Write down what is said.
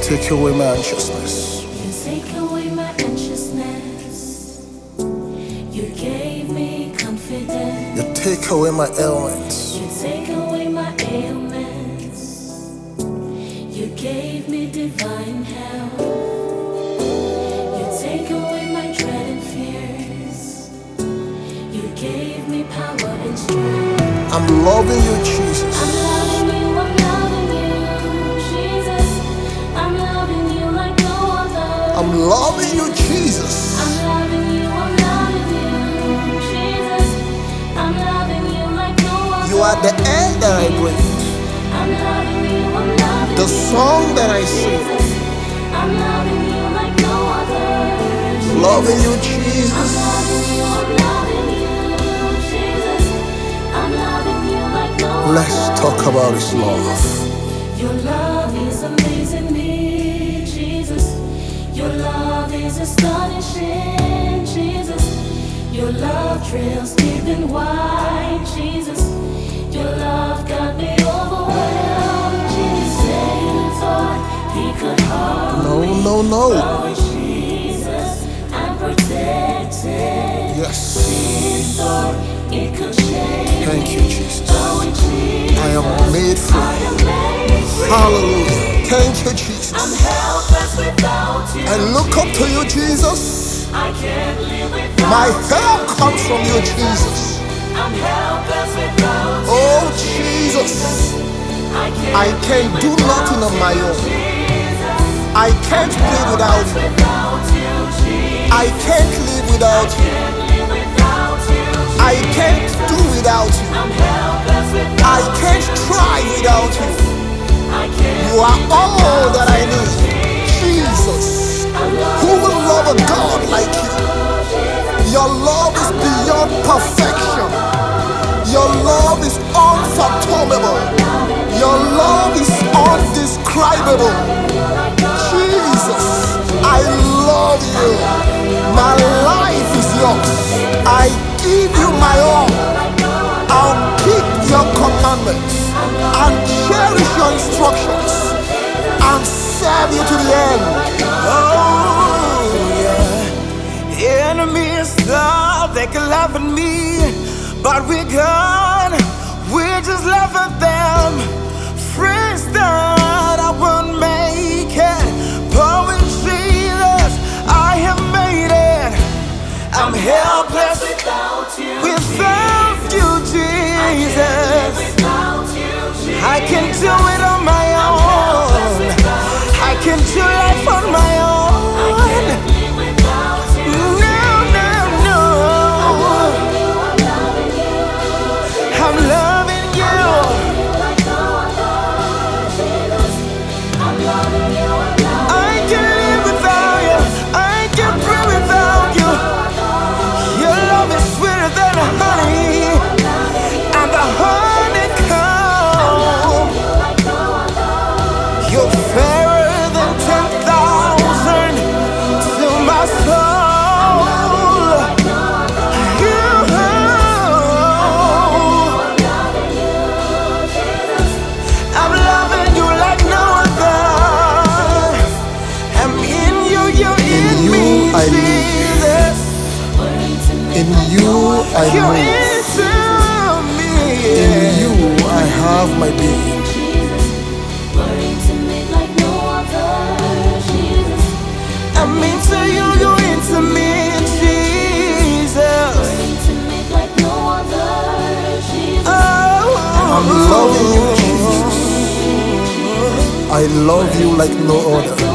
take away my anxiousness. You take away my anxiousness. You gave me confidence. You take away my ailments. You take away my ailments. You gave me divine health. You take away my dread and fears. You gave me power and strength. I'm loving you, Jesus. I'm loving you, I'm loving you, Jesus. I'm loving you like no other. I'm loving you, Jesus. I'm loving you, I'm loving you, Jesus. I'm loving you like no other. You are the air that I breathe, I'm loving you, I'm loving the song that I sing. Jesus. I'm loving you like no other. Loving you, I'm Jesus. loving you, I'm loving you, Jesus. I'm loving you like no other. Let's talk about His love. Your love is amazing me, Jesus. Your love is astonishing, Jesus. Your love trails deep and wide, Jesus. Your love got me overwhelmed, Jesus. Satan thought he could harm me. No. Oh, Jesus, I'm protected. Yes. Satan thought it could shame Thank you, me. Jesus. Oh, Jesus, I am made I free. am made free. Hallelujah. Thank you, I'm Jesus. helpless without you. I look up to you, Jesus. I can't live without My you. help comes from you, Jesus. I'm helpless without you. Oh, Jesus. I can't do nothing on my own. I can't live without you. I can't live without you. I can't do without you. I can't try without you. You are all that I need. Jesus. Who will love a God like you? Your love is beyond perfection. Your love is unfathomable. Your love is undescribable. Jesus, I love you. My life is yours. I give you my all. I'll keep your commandments and cherish your instructions and serve you to the end. Oh, yeah. Enemies thought they could laugh at me, but we're gone. We just laugh at them. Friends that I won't make it, but with Jesus, I have made it. I'm helpless Without you, Jesus. without you, I can do it on my own. I can do life on my own. live without you. No. I'm loving you. I can live without you. I can breathe without you. Your love is sweeter than honey, and the honeycomb. You're fairer than 10,000 to my soul. I'm loving you like no other. I'm in you, you're in you me, I live. Jesus. In you I You're move. into me. In you I have my being. I'm into you, you're into me, Jesus. I'm loving you, Jesus. I love you like no other.